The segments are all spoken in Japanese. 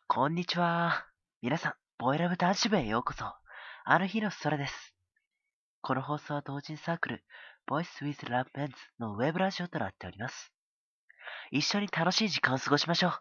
こんにちは。皆さん、ボイラブ男子部へようこそ。あの日の空です。この放送は同人サークル、Voice with Love Men's のウェブラジオとなっております。一緒に楽しい時間を過ごしましょう。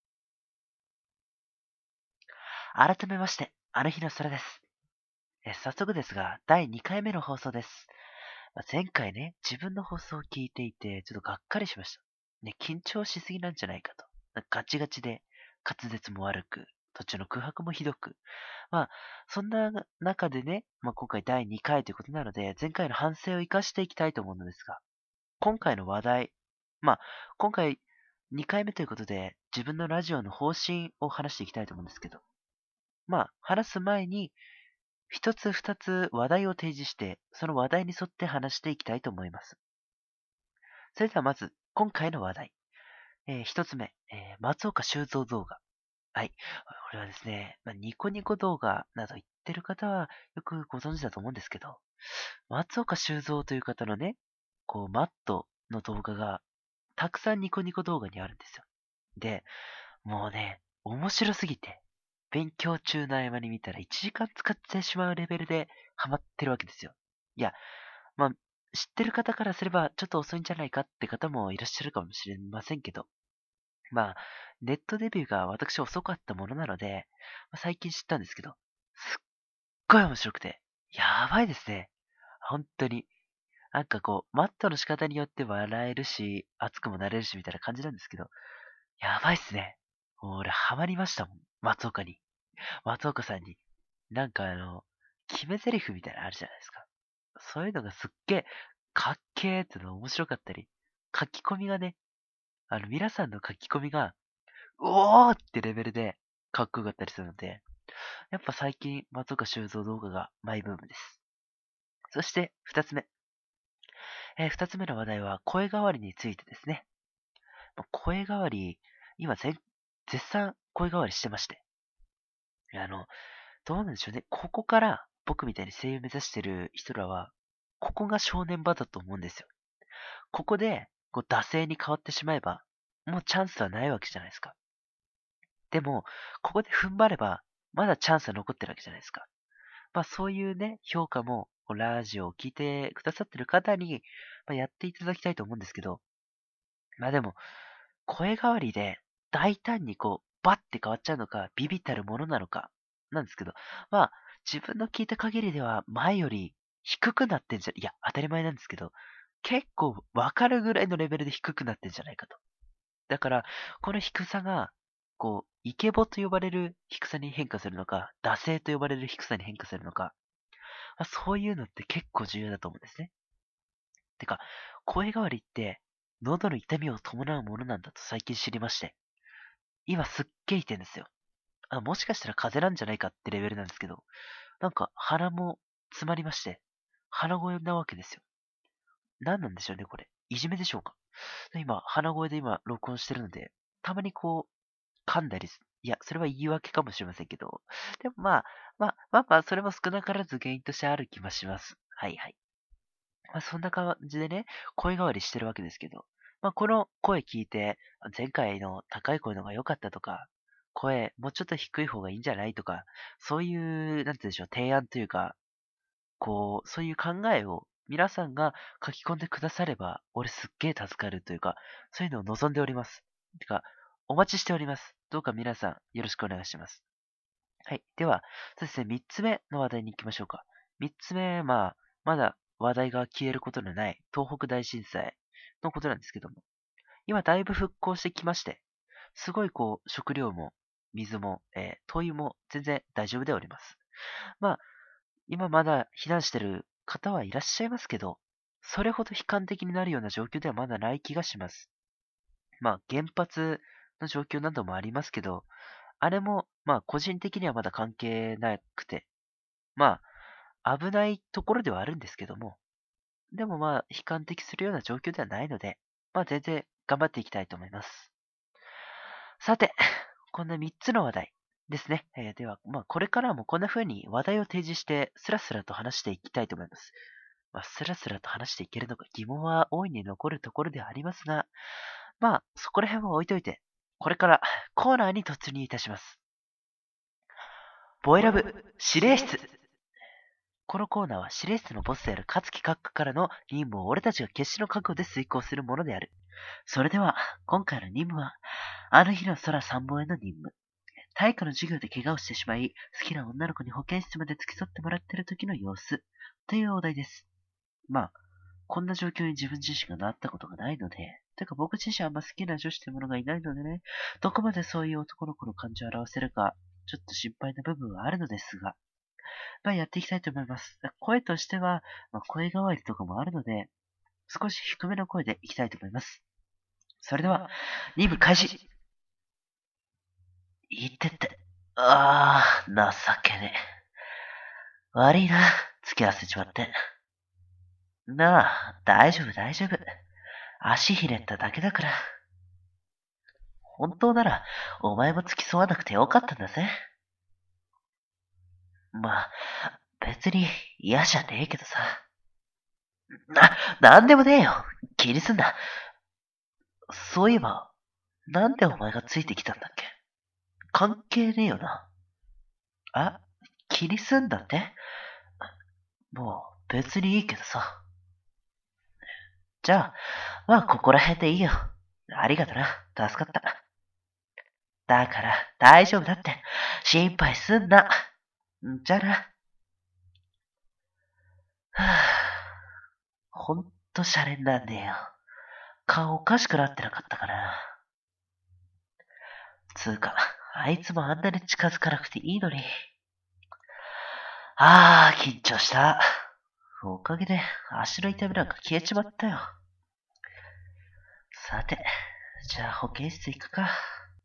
改めまして、あの日の空です。早速ですが、第2回目の放送です。前回ね、自分の放送を聞いていて、ちょっとがっかりしました。ね、緊張しすぎなんじゃないかと。ガチガチで、滑舌も悪く、途中の空白もひどく、そんな中でね、今回第2回ということなので、前回の反省を生かしていきたいと思うのですが、今回の話題、まあ、今回2回目ということで、自分のラジオの方針を話していきたいと思うんですけど、話す前に、一つ二つ話題を提示して、その話題に沿って話していきたいと思います。それではまず、今回の話題。一つ目、松岡修造動画。はい。これはですね、ニコニコ動画など言ってる方はよくご存知だと思うんですけど、松岡修造という方のね、マットの動画がたくさんニコニコ動画にあるんですよ。で、もうね、面白すぎて、勉強中の合間に見たら1時間使ってしまうレベルでハマってるわけですよ。いや、まあ、知ってる方からすればちょっと遅いんじゃないかって方もいらっしゃるかもしれませんけど、ネットデビューが私遅かったものなので、最近知ったんですけど、すっごい面白くて、やばいですね。本当に。マットの仕方によって笑えるし、熱くもなれるし、みたいな感じなんですけど、やばいっすね。もう俺、ハマりましたもん。松岡に。松岡さんに。決め台詞みたいなのあるじゃないですか。そういうのがすっげえ、かっけーっての面白かったり、書き込みがね、皆さんの書き込みが、うおーってレベルでかっこよかったりするので、やっぱ最近、松岡修造動画がマイブームです。そして、二つ目。二つ目の話題は、声変わりについてですね。声変わり、今絶賛声変わりしてまして。あの、どうなんでしょうね。ここから僕みたいに声優目指してる人らは、ここが正念場だと思うんですよ。ここで、惰性に変わってしまえば、もうチャンスはないわけじゃないですか。でも、ここで踏ん張れば、まだチャンスは残ってるわけじゃないですか。そういうね、評価も、ラジオを聞いてくださってる方に、やっていただきたいと思うんですけど、でも、声変わりで大胆にバッて変わっちゃうのか、ビビったるものなのか、なんですけど、自分の聞いた限りでは、前より低くなってんじゃ、いや、当たり前なんですけど、結構わかるぐらいのレベルで低くなってんじゃないかと。だから、この低さが、イケボと呼ばれる低さに変化するのか、惰性と呼ばれる低さに変化するのか、そういうのって結構重要だと思うんですね。てか、声変わりって、喉の痛みを伴うものなんだと最近知りまして。今すっげえ痛いんですよ。もしかしたら風邪なんじゃないかってレベルなんですけど、鼻も詰まりまして、鼻声なわけですよ。何なんでしょうね、これ。いじめでしょうか。今、鼻声で今、録音してるので、たまに噛んだりいや、それは言い訳かもしれませんけど、でもそれも少なからず原因としてある気もします。はいはい。そんな感じでね、声変わりしてるわけですけど、この声聞いて、前回の高い声の方が良かったとか、声もうちょっと低い方がいいんじゃないとか、そういう、なんて言うんでしょう、提案というか、そういう考えを皆さんが書き込んでくだされば、俺すっげえ助かるというか、そういうのを望んでおります。てか、お待ちしております。どうか皆さんよろしくお願いします。はい。では、そうですね、三つ目の話題に行きましょうか。三つ目、まだ話題が消えることのない東北大震災のことなんですけども、今だいぶ復興してきまして、すごい食料も水も、灯油も全然大丈夫でおります。まあ、今まだ避難してる方はいらっしゃいますけど、それほど悲観的になるような状況ではまだない気がします。原発の状況などもありますけど、あれも、個人的にはまだ関係なくて、危ないところではあるんですけども、でも悲観的するような状況ではないので、全然頑張っていきたいと思います。さて、こんな3つの話題ですね。では、これからもこんな風に話題を提示して、スラスラと話していきたいと思います。スラスラと話していけるのか疑問は大いに残るところではありますが、そこら辺は置いといて、これからコーナーに突入いたします。 ボイラブ指令室。このコーナーは指令室のボスである勝木閣下からの任務を俺たちが決死の覚悟で遂行するものである。それでは、今回の任務は、あの日の空3本への任務。体育の授業で怪我をしてしまい、好きな女の子に保健室まで付き添ってもらっている時の様子、というお題です。まあ、こんな状況に自分自身がなったことがないので、てか僕自身あんま好きな女子というものがいないのでね、どこまでそういう男の子の感情を表せるか、ちょっと心配な部分はあるのですが、まあやっていきたいと思います。声としては、声変わりとかもあるので、少し低めの声でいきたいと思います。それでは、任務開始。言ってって。情けねえ。悪いな、付き合わせちまって。なあ、大丈夫大丈夫。足ひねっただけだから。本当なら、お前も付き添わなくてよかったんだぜ。まあ、別に嫌じゃねえけどさ。なんでもねえよ。気にすんな。そういえば、なんでお前がついてきたんだっけ？関係ねえよな。気にすんだって？もう、別にいいけどさ。じゃあ、まあ、ここら辺でいいよ。ありがとな。助かった。だから、大丈夫だって。心配すんな。じゃあな。はぁ。ほんとシャレになんねえよ。顔おかしくなってなかったかな。つうか、あいつもあんなに近づかなくていいのに。緊張した。おかげで足の痛みなんか消えちまったよ。さて、じゃあ保健室行くか。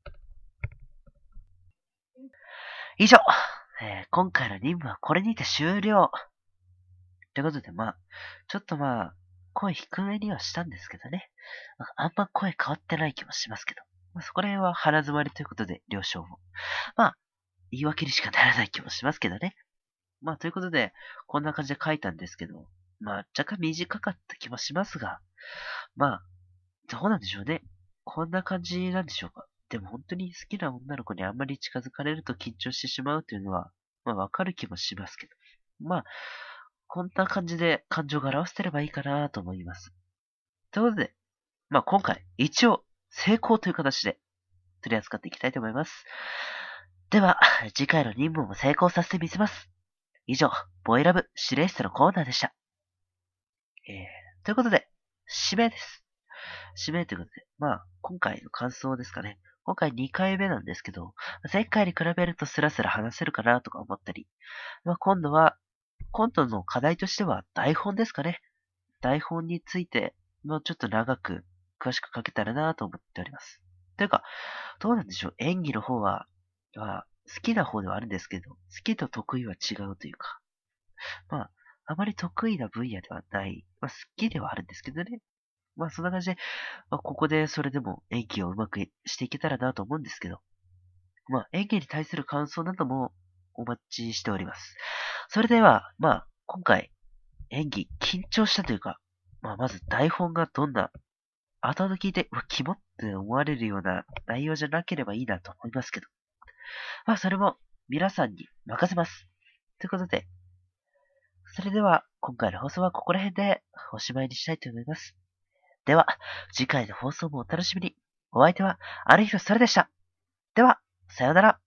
以上、今回の任務はこれにて終了。ということで、ちょっと声低めにはしたんですけどね。あんま声変わってない気もしますけど。そこら辺は鼻詰まりということで、了承を。言い訳にしかならない気もしますけどね。ということで、こんな感じで書いたんですけど、若干短かった気もしますが、どうなんでしょうね。こんな感じなんでしょうか。でも本当に好きな女の子にあんまり近づかれると緊張してしまうというのは、わかる気もしますけど。こんな感じで感情が表せてればいいかなと思います。ということで、今回、一応、成功という形で取り扱っていきたいと思います。では、次回の任務も成功させてみせます。以上、ボイラブ指令室のコーナーでした。ということで、指名です。指名ということで、今回の感想ですかね。今回2回目なんですけど、前回に比べるとスラスラ話せるかなとか思ったり、今度の課題としては台本ですかね。台本について、ちょっと長く詳しく書けたらなと思っております。というか、どうなんでしょう。演技の方は、好きな方ではあるんですけど、好きと得意は違うというか、あまり得意な分野ではない、好きではあるんですけどね。そんな感じで、ここでそれでも演技をうまくしていけたらなと思うんですけど、演技に対する感想などもお待ちしております。それでは、今回、演技、緊張したというか、まず台本がどんな、後々聞いて、キモって思われるような内容じゃなければいいなと思いますけど、それも皆さんに任せます。ということで、それでは、今回の放送はここら辺でおしまいにしたいと思います。では、次回の放送もお楽しみに。お相手は、ある日のそれでした。では、さようなら。